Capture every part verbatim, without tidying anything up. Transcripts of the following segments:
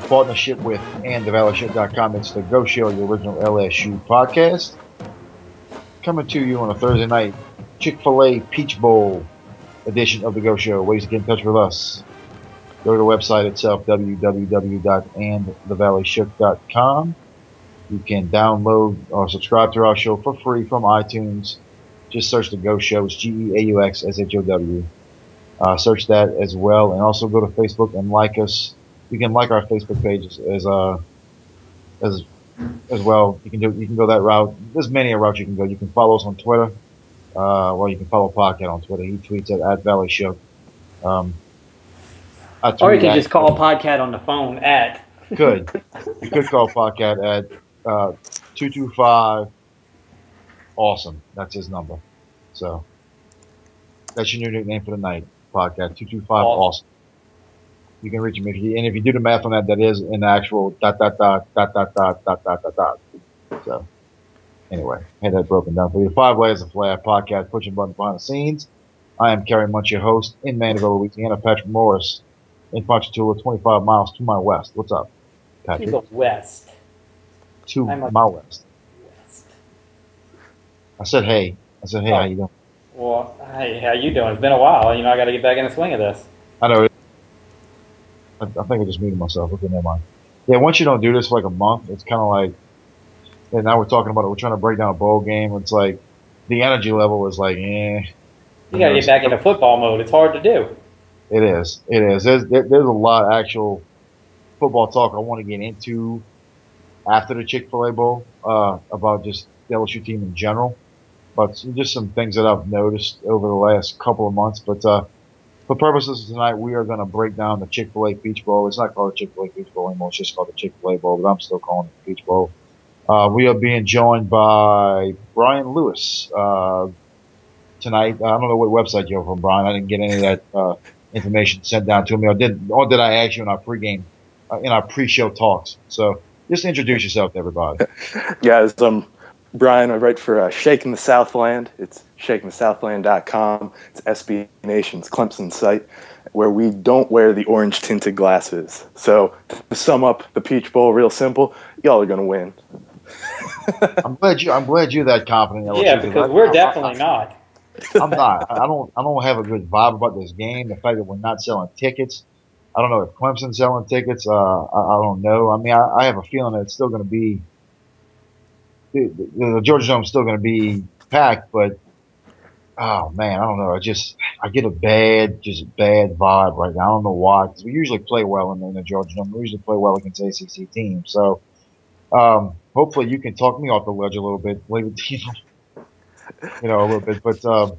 partnership with and the valley show dot com. It's the Go Show, the original L S U podcast. Coming to you on a Thursday night, Chick-fil-A Peach Bowl edition of the Go Show. Ways to get in touch with us. Go to the website itself, w w w dot and the valley show dot com. You can download or subscribe to our show for free from iTunes. Just search the Go Show. It's G E A U X S H O W. Uh, search that as well, and also go to Facebook and like us. You can like our Facebook page as as uh, as as well. You can do you can go that route. There's many a route you can go. You can follow us on Twitter. Uh, well, you can follow Podcast on Twitter. He tweets at, at Valley Show. Um, or you can just call Podcast on the phone at. Could you could call Podcast at uh, two two five. Awesome. That's his number. So that's your new nickname for the night. Podcast two two five. Awesome. awesome. You can reach him if you, and if you do the math on that, that is an actual dot dot dot dot dot dot dot dot dot dot. So anyway, had that broken down for you. Five Layers of Flair podcast, pushing buttons behind the scenes. I am Kerry Munch, your host in Mandeville, Louisiana. Patrick Morris in Ponchatoula, twenty-five miles to my west. What's up, Patrick? To the west. To my west. west. I said, hey. I said, hey, oh. How you doing? Well, hey, how you doing? It's been a while. You know, I got to get back in the swing of this. I know. I, I think I just muted myself. Okay, never mind. Yeah, once you don't do this for like a month, it's kind of like, and now we're talking about it. We're trying to break down a bowl game. It's like the energy level is like, eh. You got to get back into football mode. It's hard to do. It is. It is. There's, there, there's a lot of actual football talk I want to get into after the Chick-fil-A Bowl uh, about just the L S U team in general. But just some things that I've noticed over the last couple of months. But uh, for purposes of tonight, we are going to break down the Chick-fil-A Peach Bowl. It's not called the Chick-fil-A Peach Bowl anymore. It's just called the Chick-fil-A Bowl, but I'm still calling it the Peach Bowl. Uh, we are being joined by Brian Lewis uh, tonight. I don't know what website you're from, Brian. I didn't get any of that uh, information sent down to me. Or did, or did I ask you in our pregame, uh, in our pre-show talks? So just introduce yourself to everybody. Guys, um. Brian, I write for uh, Shaking the Southland. It's shaking the southland dot com. It's S B Nation's Clemson site where we don't wear the orange tinted glasses. So to sum up the Peach Bowl real simple, y'all are going to win. I'm glad you I'm glad you're that confident. Yeah, because we're definitely not. I'm not. I don't I don't have a good vibe about this game. The fact that we're not selling tickets. I don't know if Clemson's selling tickets. Uh, I, I don't know. I mean, I, I have a feeling that it's still going to be The, the, the Georgia Dome's still going to be packed, but oh man, I don't know. I just I get a bad, just bad vibe right now. I don't know why, because we usually play well in the, in the Georgia Dome. We usually play well against A C C teams. So um, hopefully you can talk me off the ledge a little bit, leave it to you, you know, a little bit. But um,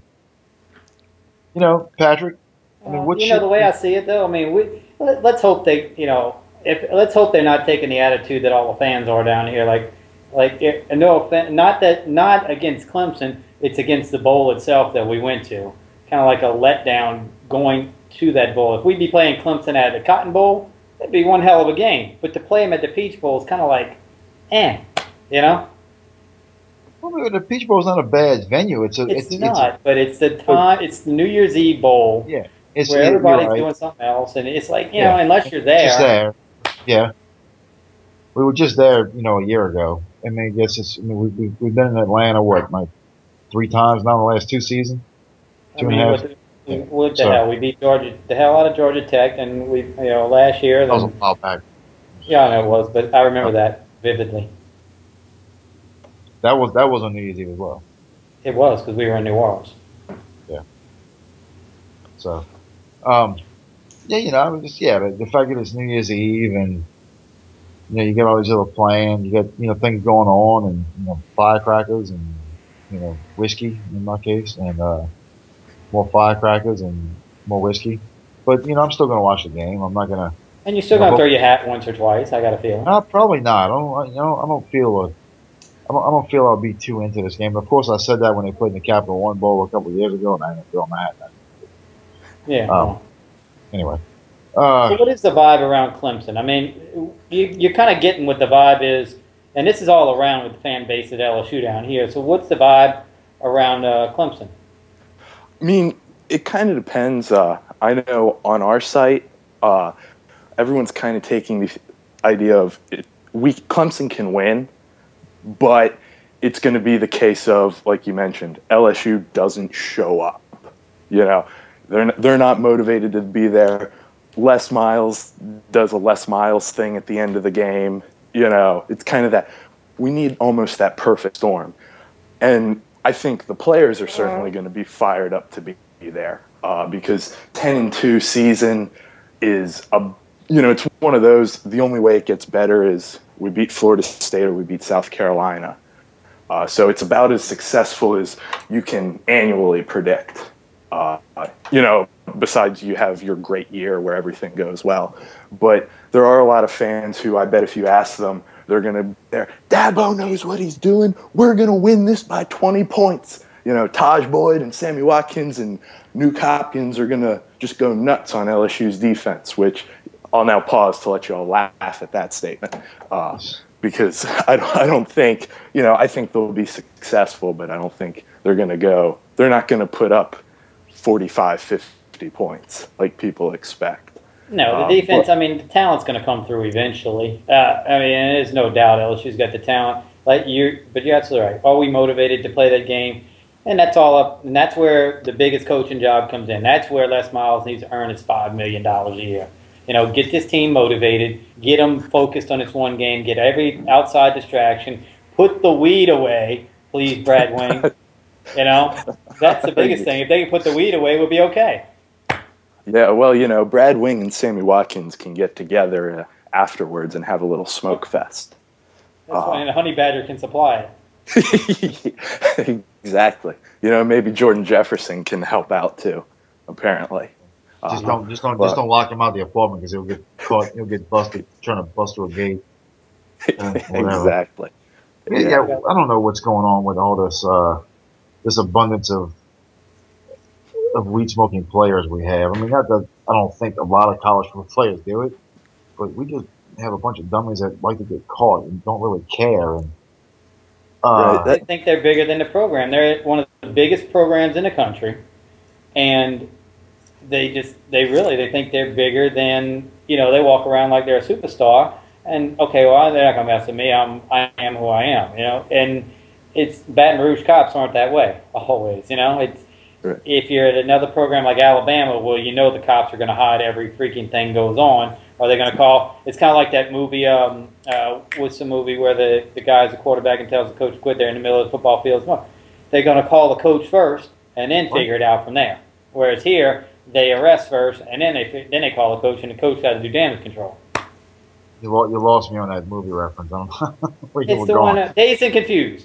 you know, Patrick, I mean, what uh, you know, the way I see it, though, I mean, we let, let's hope they, you know, if let's hope they're not taking the attitude that all the fans are down here, like. Like, it, no offense, not that, not against Clemson, it's against the bowl itself that we went to. Kind of like a letdown going to that bowl. If we'd be playing Clemson at the Cotton Bowl, that'd be one hell of a game. But to play them at the Peach Bowl is kind of like, eh, you know? Well, the Peach Bowl is not a bad venue. It's a, it's, it's not, it's a, but it's the time. It's the New Year's Eve Bowl. Yeah, it's, where everybody's right. doing something else, and it's like, you yeah. know, unless you're there. Just there, yeah. We were just there, you know, a year ago. I mean, I guess it's. I mean, we, we, we've been in Atlanta what, like three times now in the last two seasons, two I mean, and a half. What the, yeah. what the so, hell? We beat Georgia, the hell out of Georgia Tech, and we, you know, last year. That was a while back. Yeah, I know it was, but I remember that vividly. That was that was on New Year's Eve as well. It was because we were in New Orleans. Yeah. So, um, yeah, you know, I mean, just yeah, but the fact that it's New Year's Eve and. You know, you get all these little plans, you got, you know, things going on and, you know, firecrackers and, you know, whiskey in my case and, uh, more firecrackers and more whiskey. But, you know, I'm still going to watch the game. I'm not going to. And you're still going to throw your hat once or twice, I got a feeling. No, probably not. I don't, you know, I don't feel a, I don't, I don't feel I'll be too into this game. Of course, I said that when they played in the Capital One Bowl a couple of years ago and I didn't throw my hat back. Yeah. Um, well. Anyway. Uh, so what is the vibe around Clemson? I mean, you, you're kind of getting what the vibe is, and this is all around with the fan base at L S U down here. So what's the vibe around uh, Clemson? I mean, it kind of depends. Uh, I know on our site, uh, everyone's kind of taking the idea of it, we Clemson can win, but it's going to be the case of, like you mentioned, L S U doesn't show up. You know, they're they're not motivated to be there. Les Miles does a Les Miles thing at the end of the game. You know, it's kind of that we need almost that perfect storm, and I think the players are certainly going to be fired up to be there uh, because ten and two season is a you know it's one of those. The only way it gets better is we beat Florida State or we beat South Carolina. Uh, so it's about as successful as you can annually predict. Uh, you know, besides you have your great year where everything goes well. But there are a lot of fans who I bet if you ask them, they're going to, they're, Dabo knows what he's doing. We're going to win this by twenty points. You know, Taj Boyd and Sammy Watkins and Nuke Hopkins are going to just go nuts on L S U's defense, which I'll now pause to let you all laugh at that statement. Uh, because I don't, I don't think, you know, I think they'll be successful, but I don't think they're going to go, they're not going to put up forty-five, fifty points like people expect. No, the um, defense, but, I mean, the talent's going to come through eventually. Uh, I mean, there's no doubt L S U's got the talent. Like you, but you're absolutely right. Are we motivated to play that game? And that's all up, and that's where the biggest coaching job comes in. That's where Les Miles needs to earn his five million dollars a year. You know, get this team motivated, get them focused on its one game, get every outside distraction, put the weed away, please, Brad Wing. You know, that's the biggest thing. If they can put the weed away, we'll be okay. Yeah, well, you know, Brad Wing and Sammy Watkins can get together uh, afterwards and have a little smoke fest. That's uh, why a honey badger can supply it. Exactly. You know, maybe Jordan Jefferson can help out too. Apparently. Just uh, don't, just don't, but, just don't lock him out of the apartment because he'll get caught. He'll get busted trying to bust through a gate. Uh, exactly. Yeah, yeah, I don't know what's going on with all this, uh, this abundance of of weed smoking players we have. I mean, not that I don't think a lot of college players do it, but we just have a bunch of dummies that like to get caught and don't really care. And uh, right. They think they're bigger than the program. They're one of the biggest programs in the country, and they just they really they think they're bigger than you know. They walk around like they're a superstar. And okay, well, they're not gonna mess with me. I'm I am who I am, you know. And it's Baton Rouge cops aren't that way always, you know. It's right. If you're at another program like Alabama, well, you know the cops are going to hide every freaking thing goes on. Or they're going to call. It's kind of like that movie. Um, uh, what's the movie where the the guy's a quarterback and tells the coach to quit there in the middle of the football field? They're going to call the coach first and then figure it out from there. Whereas here, they arrest first and then they then they call the coach and the coach got to do damage control. You lost, you lost me on that movie reference. I don't know where you it's were the going. one. Uh, Dazed and Confused.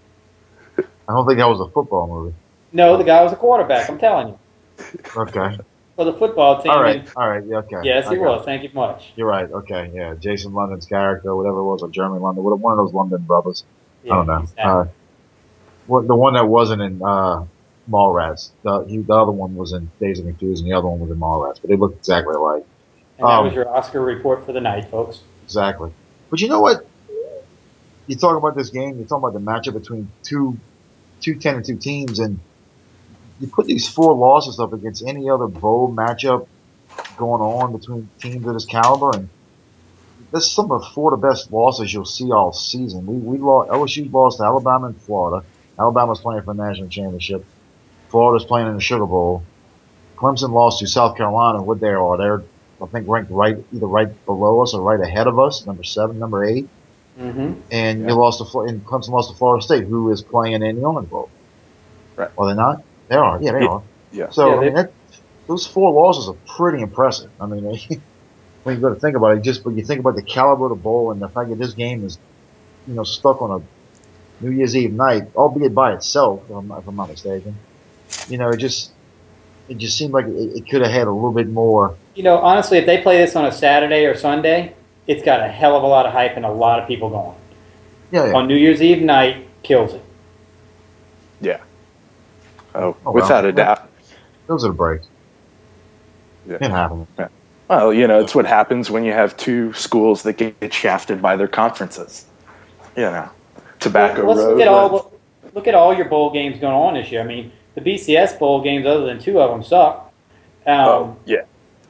I don't think that was a football movie. No, the guy was a quarterback. I'm telling you. Okay. For the football team. All right. And, all right. Yeah, okay. Yes, he okay. was. Thank you much. You're right. Okay. Yeah. Jason London's character, whatever it was, or Jeremy London, one of those London brothers. Yeah, I don't know. Exactly. Uh, what the one that wasn't in uh, Mallrats. The, he, the other one was in Dazed and Confused, and the other one was in Mallrats. But they looked exactly alike. And that um, was your Oscar report for the night, folks. Exactly. But you know what? You talk about this game. You talk about the matchup between two, two ten and two teams, and you put these four losses up against any other bowl matchup going on between teams of this caliber, and this is some of the four of the best losses you'll see all season. We we lost. L S U lost to Alabama and Florida. Alabama's playing for the national championship. Florida's playing in the Sugar Bowl. Clemson lost to South Carolina. What they are, they're I think ranked right either right below us or right ahead of us, number seven, number eight. Mm-hmm. And yeah. you lost to and Clemson lost to Florida State, who is playing in the Orange Bowl. Right? Are they not? They are. Yeah, they yeah. are. Yeah. So yeah, I mean, that, those four losses are pretty impressive. I mean, when you go to think about it, just when you think about the caliber of the bowl and the fact that this game is, you know, stuck on a New Year's Eve night, albeit by itself, if I'm, if I'm not mistaken. You know, it just it just seemed like it, it could have had a little bit more. You know, honestly, if they play this on a Saturday or Sunday, it's got a hell of a lot of hype and a lot of people going. Yeah, yeah. On New Year's Eve night, kills it. Yeah. Oh, Oh, without well. a doubt. Those are the breaks. Yeah. It happens. Yeah. Well, you know, it's what happens when you have two schools that get shafted by their conferences. You know, Tobacco Let's Road. look at all look at all your bowl games going on this year. I mean, the B C S bowl games, other than two of them, suck. Um, Oh, yeah.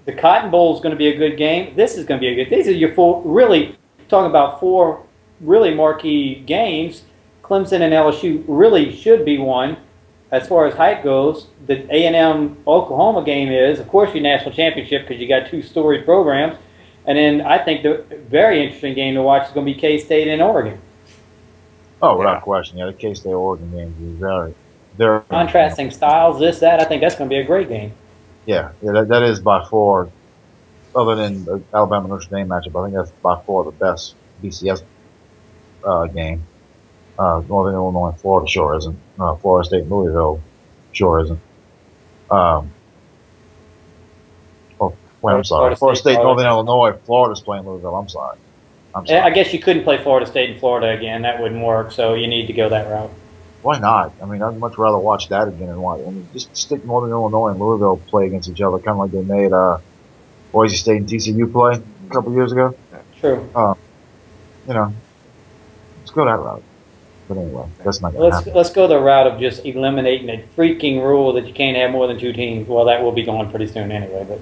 The Cotton Bowl is going to be a good game. This is going to be a good. These are your four. Really talking about four really marquee games. Clemson and L S U really should be one. As far as hype goes, the A and M Oklahoma game is, of course, your national championship because you got two storied programs. And then I think the very interesting game to watch is going to be K-State and Oregon. Oh, without yeah. question. Yeah, the K-State Oregon game is very, very contrasting styles. This, that. I think that's going to be a great game. Yeah, yeah, that, that is by far, other than the Alabama Notre Dame matchup, I think that's by far the best B C S uh, game. Uh, Northern Illinois and Florida sure isn't. Uh, Florida State and Louisville sure isn't. Um, oh, wait, I'm sorry. Florida, Florida State, State Northern Illinois, Florida's playing Louisville. I'm sorry. I'm sorry. I guess you couldn't play Florida State and Florida again. That wouldn't work, so you need to go that route. Why not? I mean, I'd much rather watch that again and watch. I mean, just stick Northern Illinois and Louisville play against each other, kind of like they made uh, Boise State and T C U play a couple years ago. True. Uh, you know, let's go that route. But anyway, that's not going to let's happen. Let's go the route of just eliminating a freaking rule that you can't have more than two teams. Well, that will be gone pretty soon anyway. But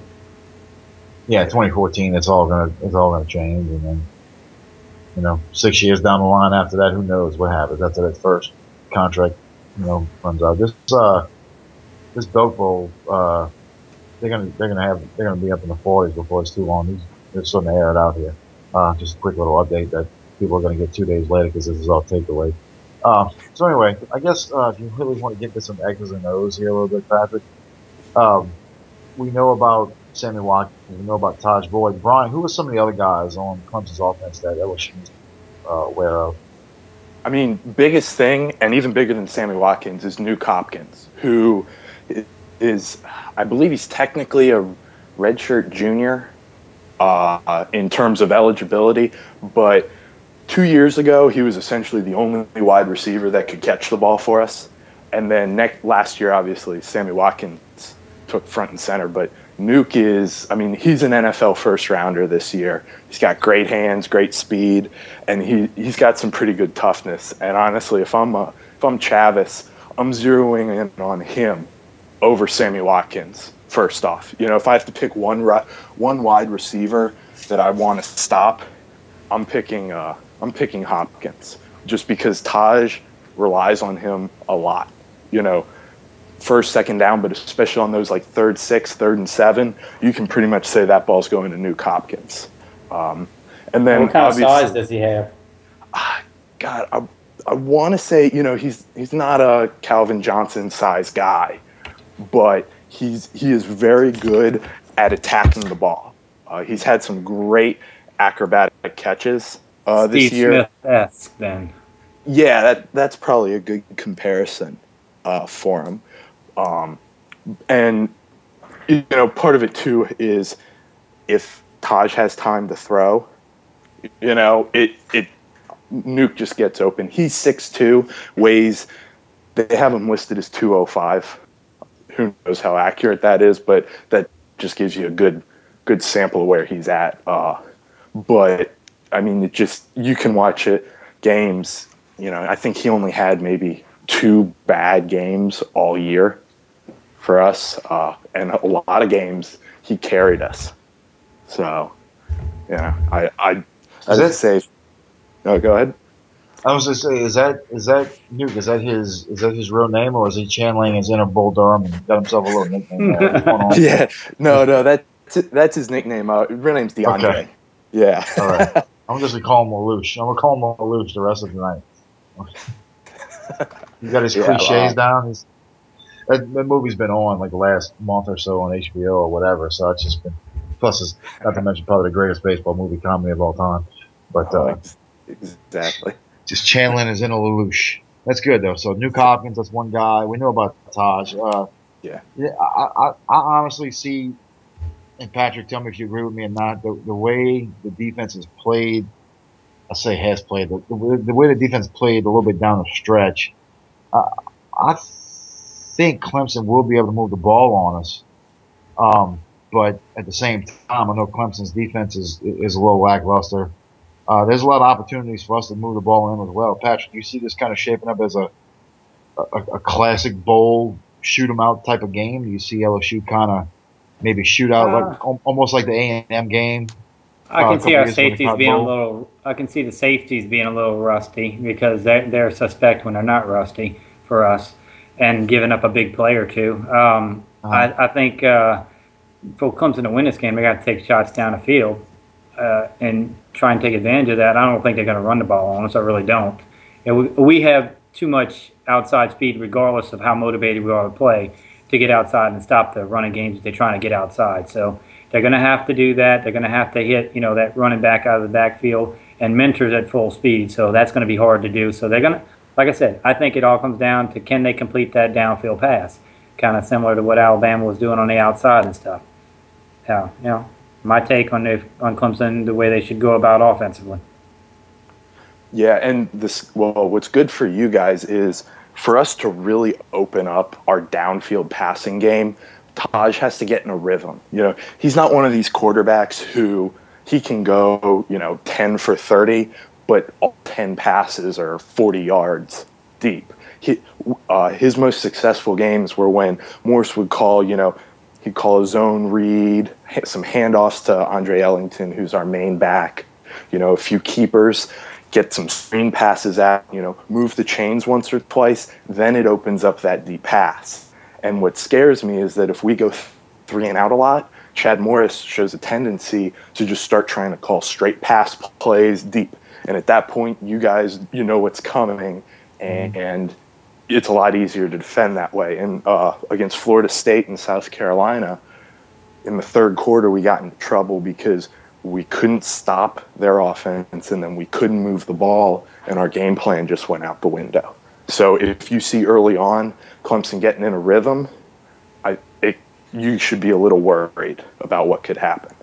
yeah, twenty fourteen, it's all gonna it's all gonna change, and then you know, six years down the line after that, who knows what happens after that first contract, you know, runs out. This uh, this Belk Bowl, uh, they're gonna they're gonna have they're gonna be up in the forties before it's too long. These, they're starting to air it out here. Uh, just a quick little update that people are gonna get two days later because this is all takeaway. Uh, so anyway, I guess uh, if you really want to get to some X's and O's here a little bit, Patrick, um, we know about Sammy Watkins, we know about Taj Boyd. Brian, who are some of the other guys on Clemson's offense that L S U is uh, aware of? I mean, biggest thing, and even bigger than Sammy Watkins, is Nuke Hopkins, who is, I believe he's technically a redshirt junior uh, in terms of eligibility, but two years ago, he was essentially the only wide receiver that could catch the ball for us. And then next, last year, obviously, Sammy Watkins took front and center. But Nuke is, I mean, he's an N F L first rounder this year. He's got great hands, great speed, and he, he's got some pretty good toughness. And honestly, if I'm, uh, if I'm Chavis, I'm zeroing in on him over Sammy Watkins, first off. You know, if I have to pick one, one wide receiver that I want to stop, I'm picking uh, I'm picking Hopkins just because Taj relies on him a lot. You know, first, second down, but especially on those like third, six, third, and seven, you can pretty much say that ball's going to Nuke Hopkins. Um, and then what kind of size does he have? God, I, I want to say, you know, he's he's not a Calvin Johnson size guy, but he's he is very good at attacking the ball. Uh, he's had some great acrobatic catches uh, this Steve year. Smith-esque, then. Yeah, that that's probably a good comparison uh, for him. Um, and you know, part of it too is if Taj has time to throw, you know, it it Nuke just gets open. He's six two, weighs. They have him listed as two oh five. Who knows how accurate that is, but that just gives you a good good sample of where he's at. Uh, but I mean, it just you can watch it games. You know, I think he only had maybe two bad games all year for us, uh, and a lot of games he carried us. So, yeah, I I I would say. No, go ahead. I was gonna say, is that is that Nuke? Is that his is that his real name, or is he channeling his inner Bull Durham and got himself a little nickname? Uh, yeah, no, no, that's that's his nickname. Uh, his real name's DeAndre. Okay. Yeah. All right. I'm just gonna call him Lelouch. I'm gonna call him Lelouch the rest of the night. He got his yeah, cliches wow. down. He's, that, that movie's been on like the last month or so on H B O or whatever. So it's just been. Plus, it's not to mention probably the greatest baseball movie comedy of all time. But uh, exactly. Just channeling his inner Lelouch. That's good though. So Nuke Hopkins, that's one guy. We know about Taj. Uh, yeah. Yeah. I, I I honestly see, and Patrick, tell me if you agree with me or not. The the way the defense has played. I say has played the, the, the way the defense played a little bit down the stretch. Uh, I think Clemson will be able to move the ball on us, um, but at the same time, I know Clemson's defense is is a little lackluster. Uh, there's a lot of opportunities for us to move the ball in as well. Patrick, do you see this kind of shaping up as a a, a classic bowl shoot 'em out type of game? Do you see L S U kind of maybe shootout, Uh, like al- almost like the A and M game. I Uh, a can couple see our years ago in the safeties Cotton being a Bowl. little. I can see the safeties being a little rusty because they're they're suspect when they're not rusty for us, and giving up a big play or two. Um, Uh-huh. I I think uh, for Clemson to win this game, they got to take shots down the field uh, and try and take advantage of that. I don't think they're going to run the ball on us. I really don't. And we, we have too much outside speed, regardless of how motivated we are to play, to get outside and stop the running games if they're trying to get outside. So they're going to have to do that. They're going to have to hit, you know, that running back out of the backfield and mentors at full speed. So that's going to be hard to do. So they're going to, like I said, I think it all comes down to can they complete that downfield pass, kind of similar to what Alabama was doing on the outside and stuff. Yeah, you know, my take on the, on Clemson, the way they should go about offensively. Yeah, and this well, what's good for you guys is for us to really open up our downfield passing game. Taj has to get in a rhythm. You know, he's not one of these quarterbacks who he can go, you know, ten for thirty, but all ten passes are forty yards deep. He, uh, his most successful games were when Morse would call, you know, he'd call a zone read, some handoffs to Andre Ellington, who's our main back, you know, a few keepers, get some screen passes out, you know, move the chains once or twice, then it opens up that deep pass. And what scares me is that if we go th- three and out a lot, Chad Morris shows a tendency to just start trying to call straight pass plays deep. And at that point, you guys, you know what's coming, and, and it's a lot easier to defend that way. And uh, against Florida State and South Carolina, in the third quarter, we got into trouble because we couldn't stop their offense, and then we couldn't move the ball, and our game plan just went out the window. So if you see early on Clemson getting in a rhythm, I it, you should be a little worried about what could happen.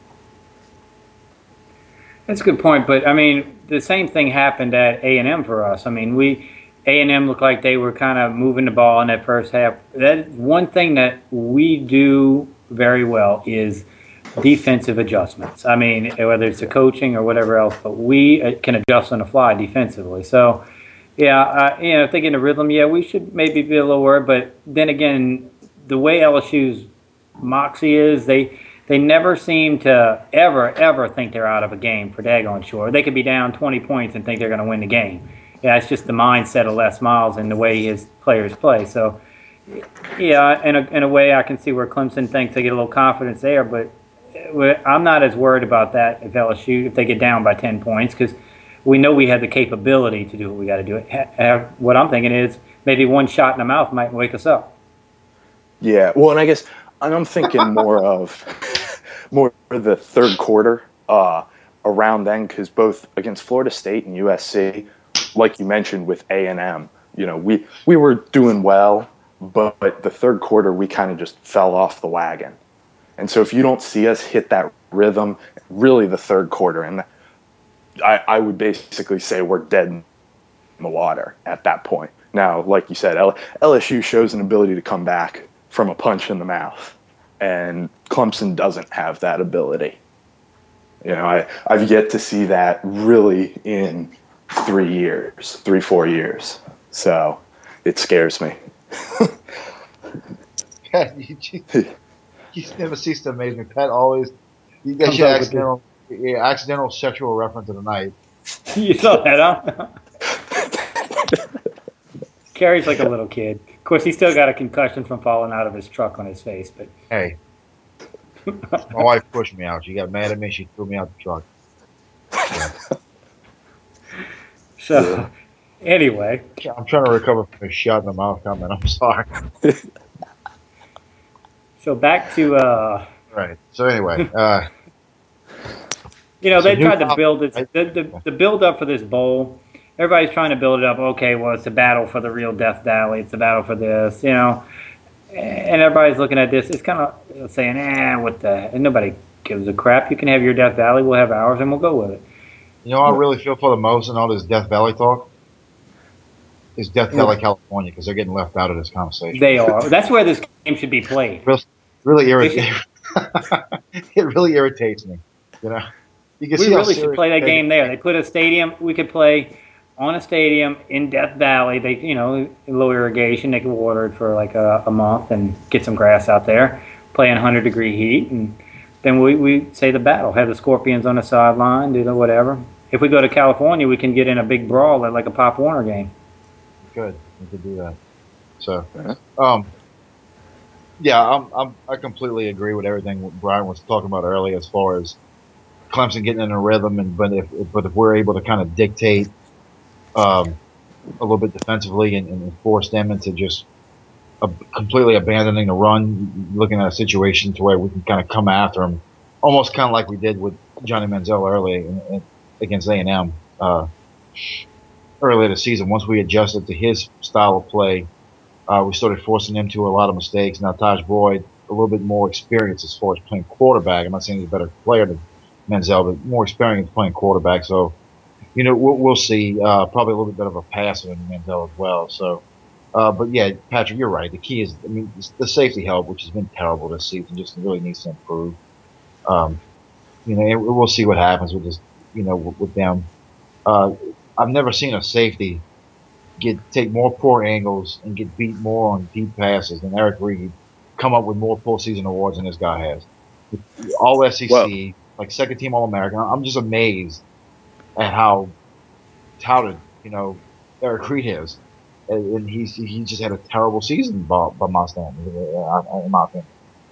That's a good point, but I mean, the same thing happened at A and M for us. I mean, we A and M looked like they were kind of moving the ball in that first half. That one thing that we do very well is defensive adjustments. I mean, whether it's the coaching or whatever else, but we can adjust on the fly defensively. So, yeah, uh, you know, if they get in a rhythm, yeah, we should maybe be a little worried. But then again, the way L S U's moxie is, they they never seem to ever, ever think they're out of a game for daggone sure. They could be down twenty points and think they're going to win the game. Yeah, it's just the mindset of Les Miles and the way his players play. So, yeah, in a, in a way, I can see where Clemson thinks they get a little confidence there, but I'm not as worried about that if L S U, if they get down by ten points, because we know we have the capability to do what we got to do. What I'm thinking is maybe one shot in the mouth might wake us up. Yeah, well, and I guess I'm thinking more of more of the third quarter uh, around then, because both against Florida State and U S C, like you mentioned with A and M, you know, we, we were doing well, but, but the third quarter we kind of just fell off the wagon. And so if you don't see us hit that rhythm, really the third quarter, and I, I would basically say we're dead in the water at that point. Now, like you said, L- LSU shows an ability to come back from a punch in the mouth, and Clemson doesn't have that ability. You know, I, I've yet to see that really in three years, three, four years. So it scares me. You never cease to amaze me. Pat always, you get your accidental, yeah, accidental sexual reference of the night. You saw that, huh? Carrie's like a little kid. Of course, he still got a concussion from falling out of his truck on his face. But hey, my wife pushed me out. She got mad at me. She threw me out the truck. Yeah. So, anyway. I'm trying to recover from a shot in the mouth comment. I'm sorry. So back to uh, right. So anyway, uh, you know, so they tried to top, build it. The, the the build up for this bowl. Everybody's trying to build it up. Okay, well, it's a battle for the real Death Valley. It's a battle for this, you know. And everybody's looking at this. It's kind of saying, "Eh, what the?" And nobody gives a crap. You can have your Death Valley. We'll have ours, and we'll go with it. You know, what I really feel for the most in all this Death Valley talk is Death Valley, California, because they're getting left out of this conversation. They are. That's where this game should be played. Really, really irritating. It really irritates me. You know, you can we see really should play that game there. They put a stadium. We could play on a stadium in Death Valley. They, you know, low irrigation. They could water it for like a, a month and get some grass out there. play in one hundred degree heat, and then we, we say the battle, have the Scorpions on the sideline, do the whatever. If we go to California, we can get in a big brawl at like a Pop Warner game. Good, we could do that. So, um, yeah, I'm, I'm, I completely agree with everything Brian was talking about earlier as far as Clemson getting in a rhythm, and but if but if we're able to kind of dictate um, a little bit defensively and, and force them into just a, completely abandoning the run, looking at a situation to where we can kind of come after them, almost kind of like we did with Johnny Manziel earlier in, in, against A and M uh, earlier this season. Once we adjusted to his style of play, uh, we started forcing him to a lot of mistakes. Now Taj Boyd, a little bit more experience as far as playing quarterback. I'm not saying he's a better player than Manziel, but more experience playing quarterback. So, you know, we'll, we'll see. Uh, probably a little bit better of a passer than Manziel as well. So, uh, but yeah, Patrick, you're right. The key is, I mean, the safety help, which has been terrible this season, just really needs to improve. Um, you know, and we'll see what happens with this, you know, with, with them. Uh, I've never seen a safety get take more poor angles and get beat more on deep passes than Eric Reed come up with more postseason awards than this guy has. All S E C. Well, like second team All American. I'm just amazed at how touted, you know, Eric Reed is. And, and he's, he just had a terrible season by, by my standards, in my opinion.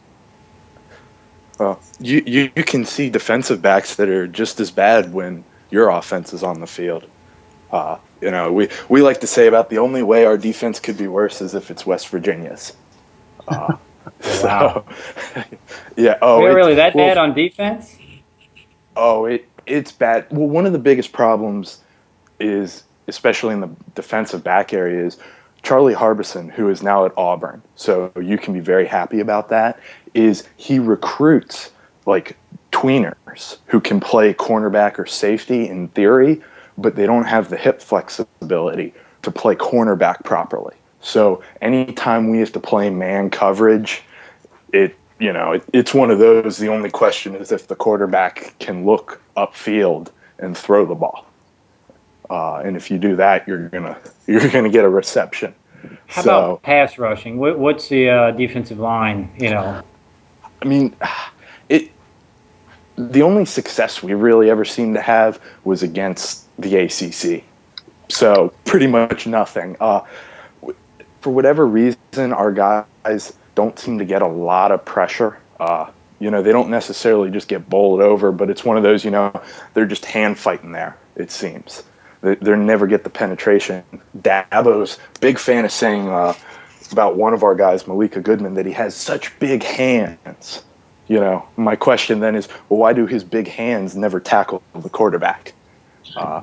Well, you, you, you can see defensive backs that are just as bad when your offense is on the field. Uh, you know, we, we like to say about the only way our defense could be worse is if it's West Virginia's. Uh, wow. So, yeah. Oh, We're really that well, bad on defense? Oh, it it's bad. Well, one of the biggest problems is, especially in the defensive back area, is Charlie Harbison, who is now at Auburn. So you can be very happy about that. Is he recruits like tweeners who can play cornerback or safety in theory, but they don't have the hip flexibility to play cornerback properly. So anytime we have to play man coverage, it you know, it, it's one of those. The only question is if the quarterback can look upfield and throw the ball. Uh, and if you do that, you're gonna you're gonna get a reception. How so, about pass rushing? What, what's the uh, defensive line? You know, I mean, it. The only success we really ever seemed to have was against the A C C. So pretty much nothing. Uh, for whatever reason, our guys don't seem to get a lot of pressure. Uh, you know, they don't necessarily just get bowled over, but it's one of those, you know, they're just hand fighting there, it seems. They, they never get the penetration. Dabo's big fan of saying uh, about one of our guys, Malika Goodman, that he has such big hands. You know, my question then is, well, why do his big hands never tackle the quarterback? Uh,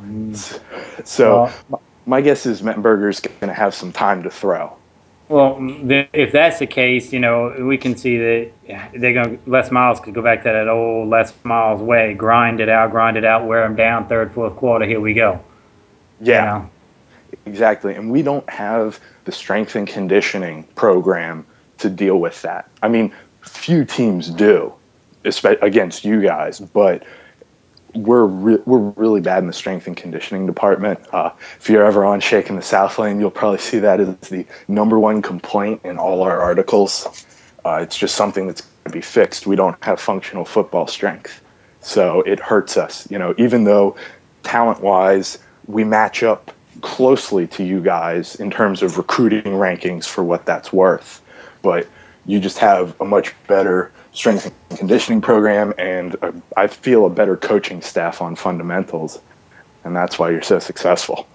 so well, my guess is Mettenberger's going to have some time to throw. Well, if that's the case, you know, we can see that they're going to, Les Miles could go back to that old Les Miles way, grind it out, grind it out, wear them down, third, fourth quarter, here we go. Yeah, you know? Exactly. And we don't have the strength and conditioning program to deal with that. I mean, few teams do, especially against you guys, but we're re- we're really bad in the strength and conditioning department. Uh, if you're ever on Shaking the South Lane, you'll probably see that as the number one complaint in all our articles. Uh, it's just something that's going to be fixed. We don't have functional football strength, so it hurts us. You know, even though talent-wise we match up closely to you guys in terms of recruiting rankings for what that's worth, but you just have a much better strength and conditioning program, and a, I feel a better coaching staff on fundamentals, and that's why you're so successful.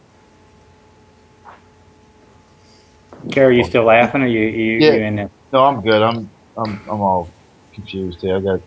Gary, you still laughing, or you you, yeah, you in there? No, I'm good. I'm I'm I'm all confused here. I got.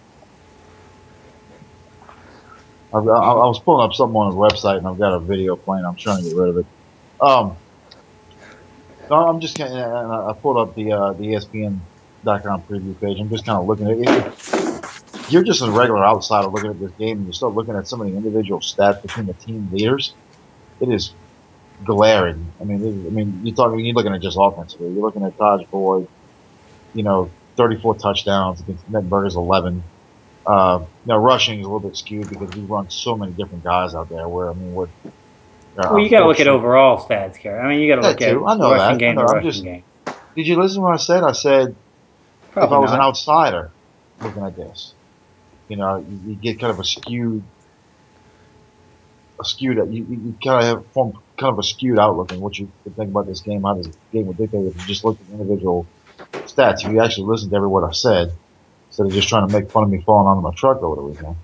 I've got, I, I was pulling up something on his website, and I've got a video playing. I'm trying to get rid of it. Um, no, I'm just kind of. I pulled up the uh, the E S P N dot com preview page. I'm just kind of looking at it. You're just a regular outsider looking at this game, and you start looking at some of the individual stats between the team leaders. It is glaring. I mean, it, I mean, you're talking. You're looking at just offensively. You're looking at Taj Boyd. You know, thirty-four touchdowns against Mettenberger's eleven. Uh, now rushing is a little bit skewed because we run so many different guys out there. Where I mean, we're. Uh, well, you got to look at overall stats, Gary. I mean, you got to look at too. I know rushing that. game I know. to I'm rushing just, game. Did you listen to what I said? I said if I was not. an outsider looking at this. You know, you, you get kind of a skewed, a skewed. You, you, you kind of have form kind of a skewed outlook on what you think about this game, how this game would dictate if you just look at individual stats. If you actually listen to every word I said, instead of just trying to make fun of me falling out of my truck over the weekend.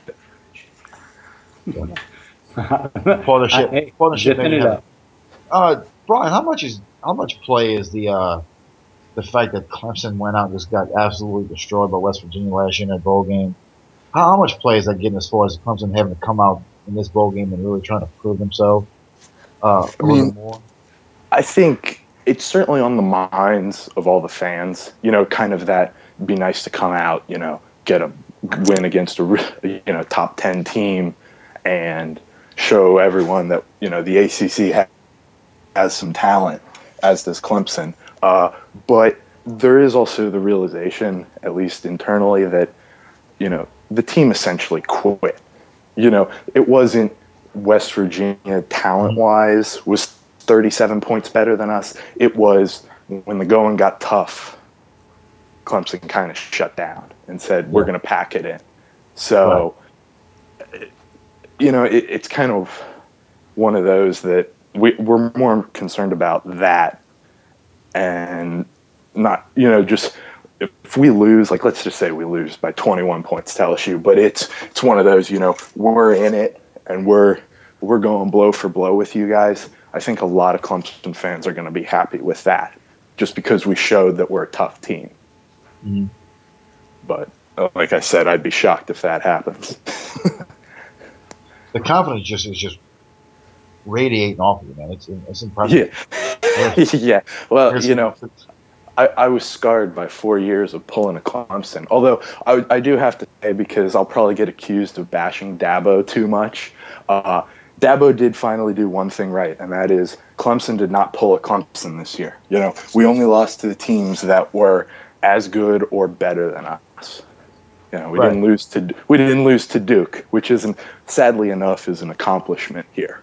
So, partnership, Hey, partnership. zipping Maybe it have, up. uh, Brian, how much is how much play is the uh, the fact that Clemson went out and just got absolutely destroyed by West Virginia last year in that bowl game? How, how much play is that getting as far as Clemson having to come out in this bowl game and really trying to prove themselves uh, a I little mean, bit more? I think it's certainly on the minds of all the fans. You know, kind of that be nice to come out, you know, get a win against a you know top ten team, and show everyone that you know the A C C ha- has some talent, as does Clemson. Uh, but there is also the realization, at least internally, that you know the team essentially quit. You know, it wasn't West Virginia talent-wise was thirty-seven points better than us. It was when the going got tough, Clemson kind of shut down and said, we're Yeah. going to pack it in. So, right. you know, it, it's kind of one of those that we, we're more concerned about that and not, you know, just if we lose, like let's just say we lose by twenty-one points to L S U, but it's it's one of those, you know, we're in it and we're we're going blow for blow with you guys. I think a lot of Clemson fans are going to be happy with that, just because we showed that we're a tough team. Mm-hmm. But uh, like I said, I'd be shocked if that happens. The confidence just is just radiating off of you, man. It's it's impressive. Yeah, yeah. Well, Here's you know, I, I was scarred by four years of pulling a Clemson. Although I, I do have to say, because I'll probably get accused of bashing Dabo too much. Uh, Dabo did finally do one thing right, and that is Clemson did not pull a Clemson this year. You know, we only lost to the teams that were as good or better than us. You know, we Right. didn't lose to we didn't lose to Duke, which isn't sadly enough is an accomplishment here.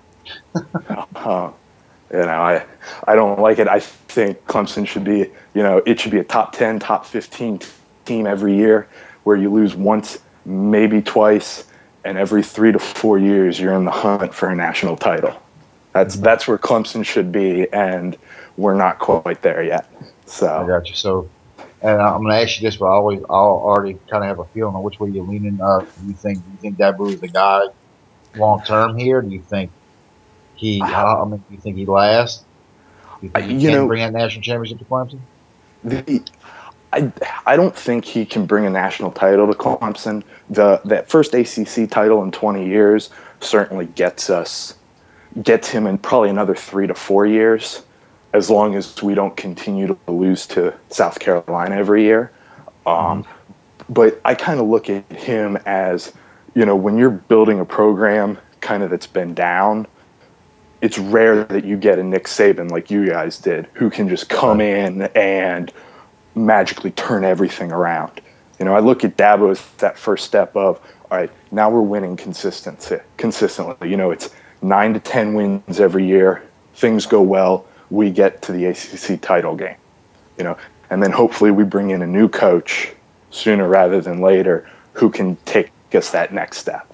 uh, you know, I I don't like it. I think Clemson should be, you know, it should be a top ten, top fifteen team every year, where you lose once, maybe twice, and every three to four years you're in the hunt for a national title. That's that's where Clemson should be, and we're not quite there yet. So I got you. So, and I'm going to ask you this, but I always, I already kind of have a feeling on which way you're leaning. Uh, do you think, do you think Dabo is the guy long term here? Do you think he? I mean, do you think he lasts? Do you think he you can know, bring a national championship to Clemson? The, I, I don't think he can bring a national title to Clemson. The that first A C C title in twenty years certainly gets us gets him in probably another three to four years, as long as we don't continue to lose to South Carolina every year. Um, mm-hmm. But I kind of look at him as, you know, when you're building a program kind of that's been down, it's rare that you get a Nick Saban like you guys did, who can just come in and magically turn everything around. You know, I look at Dabo as that first step of, all right, now we're winning consistency, consistently. You know, it's nine to ten wins every year. Things go well. We get to the A C C title game. You know, and then hopefully we bring in a new coach sooner rather than later who can take us that next step.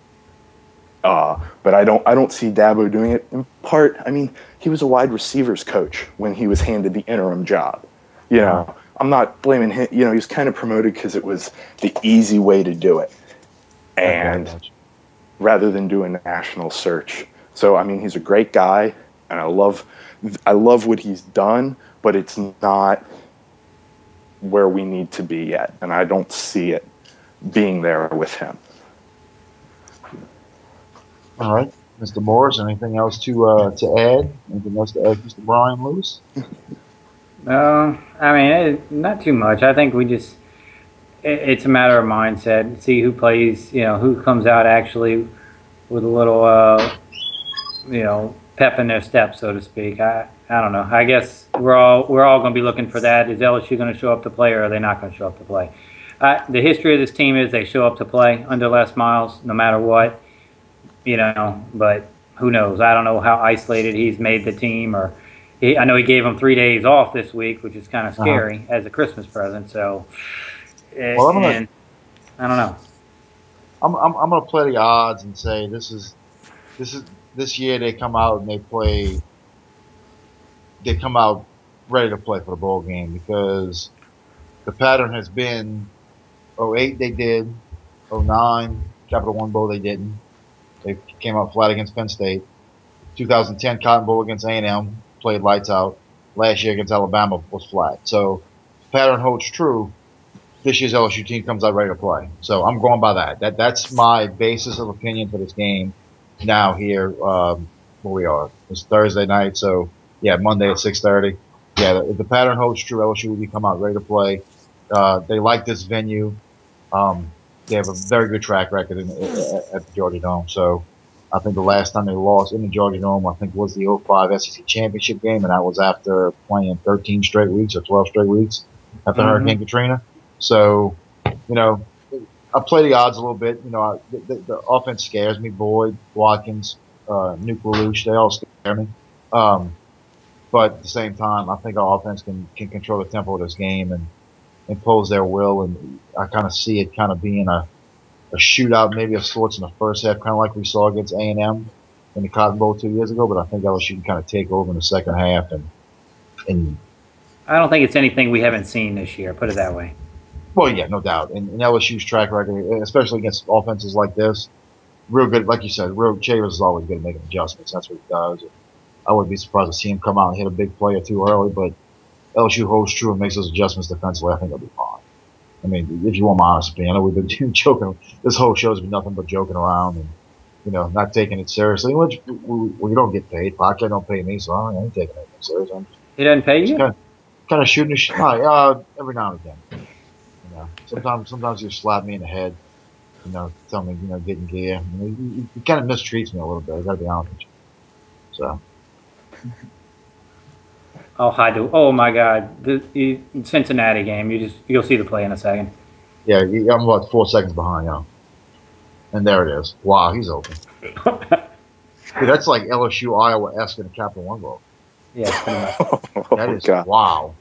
Uh, but I don't I don't see Dabo doing it. In part, I mean, he was a wide receivers coach when he was handed the interim job. You know, I'm not blaming him. You know, he was kind of promoted because it was the easy way to do it, and rather than do a national search. So, I mean, he's a great guy, and I love I love what he's done, but it's not where we need to be yet, and I don't see it being there with him. All right, Mister Morris, anything else to uh, to add? Anything else to add, Mister Brian Lewis? Uh, I mean, it, not too much. I think we just, it, it's a matter of mindset. See who plays, you know, who comes out actually with a little, uh, you know, pep in their step, so to speak. I, I don't know. I guess we're all we're all going to be looking for that. Is L S U going to show up to play, or are they not going to show up to play? Uh, the history of this team is they show up to play under Les Miles, no matter what, you know. But who knows? I don't know how isolated he's made the team, or he, I know he gave him three days off this week, which is kind of Uh-huh. scary as a Christmas present. So, eh, Well, I'm gonna- and I don't know. I'm I'm I'm gonna play the odds and say this is this is this year they come out and they play they come out ready to play for the bowl game because the pattern has been oh eight they did, oh nine Capital One Bowl they didn't. They came out flat against Penn State. two thousand ten Cotton Bowl against A and M, played lights out. Last year against Alabama was flat. So the pattern holds true. This year's L S U team comes out ready to play. So I'm going by that. That that's my basis of opinion for this game now here, um, where we are. It's Thursday night, so yeah, Monday at six thirty. Yeah, if the pattern holds true, L S U will come out ready to play. Uh, they like this venue. Um, they have a very good track record in, at the Georgia Dome. So I think the last time they lost in the Georgia Dome, I think was the oh five S E C championship game, and that was after playing thirteen straight weeks or twelve straight weeks after Mhm. Hurricane Katrina. So, you know, I play the odds a little bit. You know, I, the, the, the offense scares me. Boyd, Watkins, uh, Nuke Lelouch, they all scare me. Um, but at the same time, I think our offense can, can control the tempo of this game and impose their will. And I kind of see it kind of being a, a shootout, maybe of sorts in the first half, kind of like we saw against A and M in the Cotton Bowl two years ago. But I think L S U can kind of take over in the second half. And, and I don't think it's anything we haven't seen this year. Put it that way. well, yeah, no doubt. And, and L S U's track record, especially against offenses like this, real good. Like you said, real Chavis is always good at making adjustments. That's what he does. I wouldn't be surprised to see him come out and hit a big play or two early, but L S U holds true and makes those adjustments defensively. I think they'll be fine. I mean, if you want my honest opinion, I know we've been joking. This whole show's been nothing but joking around and, you know, not taking it seriously, which we, we don't get paid. Podcast don't pay me, so I ain't taking it seriously. I'm just He doesn't pay you? kind of, kind of shooting a shot uh, every now and again. You know, sometimes sometimes you slap me in the head, you know, tell me, you know, get in gear. You know, he, he kind of mistreats me a little bit. I gotta be honest with you. So. Oh, hi, do. Oh my God, the, the Cincinnati game. You just you'll see the play in a second. Yeah, he- I'm about four seconds behind, you know. And there it is. Wow, he's open. Dude, that's like L S U Iowa-esque in the Capital One Bowl. Yeah, pretty much. Oh, That is God. wow.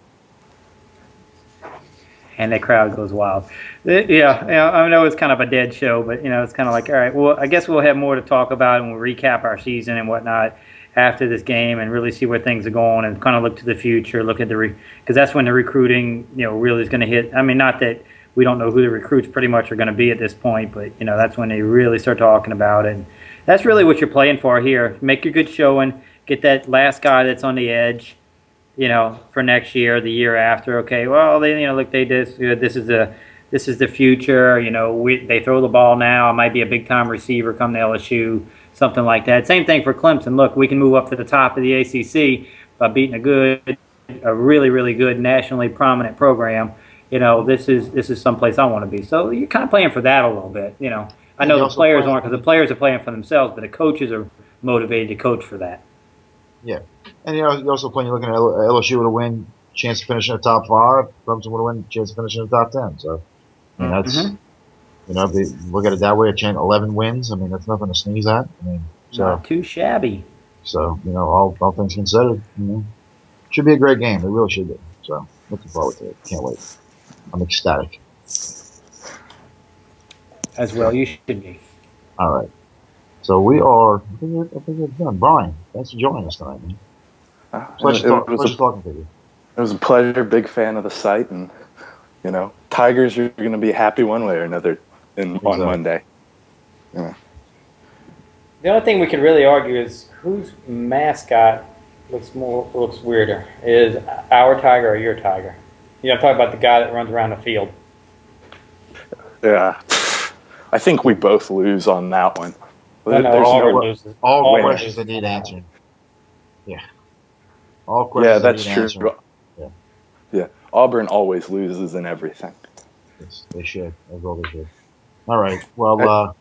And the crowd goes wild. Uh, Yeah, yeah, I know it's kind of a dead show, but you know it's kind of like, all right, well, I guess we'll have more to talk about and we'll recap our season and whatnot after this game and really see where things are going and kind of look to the future, look at the re because that's when the recruiting, you know, really is going to hit. I mean, not that we don't know who the recruits pretty much are going to be at this point, but you know that's when they really start talking about it. And that's really what you're playing for here. Make your good showing, get that last guy that's on the edge, you know, for next year, the year after. Okay, well, they, you know, look, they did good. This is the, this is the future. You know, we, they throw the ball now. It might be a big time receiver come to L S U, something like that. Same thing for Clemson. Look, we can move up to the top of the A C C by beating a good, a really, really good nationally prominent program. You know, this is this is someplace I want to be. So you're kind of playing for that a little bit. You know, I know You the also players play- aren't because the players are playing for themselves, but the coaches are motivated to coach for that. Yeah. And you know, you're also playing, you're looking at L- L S U with a win, chance to finish in the top five. Clemson with a win, chance to finish in the top ten. So, I mean, that's, Mhm. you know, if they look at it that way, a chance eleven wins. I mean, that's nothing to sneeze at. I mean, so, Not too shabby. so you know, all, all things considered, you know, should be a great game. It really should be. So, looking forward to it. Can't wait. I'm ecstatic. As well, you should be. All right. So we are, I think we're, I think we're done. Brian, thanks for joining us tonight, man. Uh, Pleasure, it, talk, was pleasure a, talking to you. it was a pleasure. Big fan of the site, and you know, Tigers are going to be happy one way or another in, Exactly. on Monday. The only thing we could really argue is whose mascot looks more looks weirder. Is our tiger or your tiger? You know, I'm talking about the guy that runs around the field. Yeah, I think we both lose on that one. No, no, There's Auburn no- loses. All Auburn questions that loses. need answering. Yeah. All questions yeah, that that's need true. answering. Yeah. Yeah. Auburn always loses in everything. Yes, they should. As well they should. All right. Well, uh,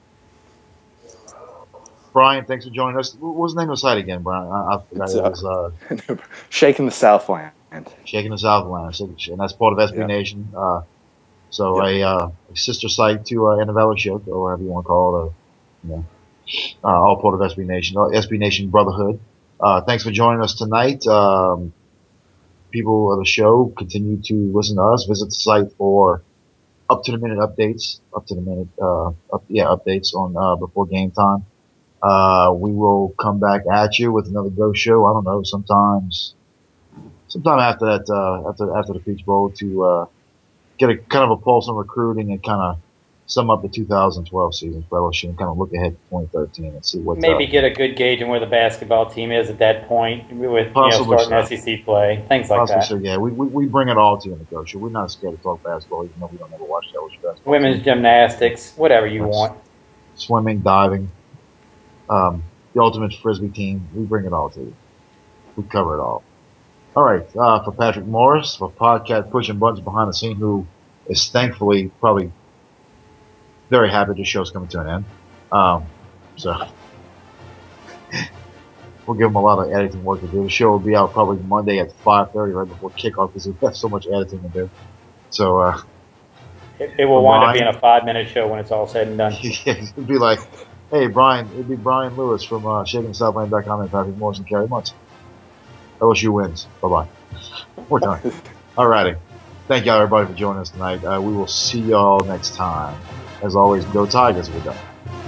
Brian, thanks for joining us. What was the name of the site again, Brian? I, I forgot. It's, It uh, was uh, Shaking the Southland. Shaking the Southland, so- and that's part of S B Yeah. Nation. Uh, so Yeah. a, uh, a sister site to uh, Annabella Shook, or whatever you want to call it. Or, you know, uh, all part of S B Nation, uh, S B Nation Brotherhood. Uh, thanks for joining us tonight. Um, people of the show, continue to listen to us. Visit the site for up to the minute updates, up to the minute, uh, up, yeah, updates on uh, before game time. Uh, we will come back at you with another Go Show. I don't know, sometimes, sometime after that, uh, after after the Peach Bowl to uh, get a kind of a pulse on recruiting and kind of sum up the two thousand twelve season fellowship and kind of look ahead to twenty thirteen and see what Maybe uh, get a good gauge on where the basketball team is at that point with you know, Possibly starting so. S E C play, things like possibly that. so. Yeah, we, we we bring it all to you in the Go Show. We're not scared to talk basketball, even though we don't ever watch L S U basketball. Women's team. gymnastics, whatever you Yes. want. Swimming, diving, um, the ultimate frisbee team. We bring it all to you. We cover it all. All right. Uh, for Patrick Morris, for podcast pushing buttons behind the scene, who is thankfully probably very happy this show's coming to an end. Um, so we'll give him a lot of editing work to do. The show will be out probably Monday at five thirty, right before kickoff, because we have so much editing to do. So uh, It, it will For wind up Brian? being a five-minute show when it's all said and done. it'd be like, hey, Brian, it'd be Brian Lewis from uh, shaking southland dot com and Patrick Morris and Kerry Muntz. L S U wins. Bye-bye. We're done. All righty. Thank y'all, everybody, for joining us tonight. Uh, we will see y'all next time. As always, go Tigers. We're done.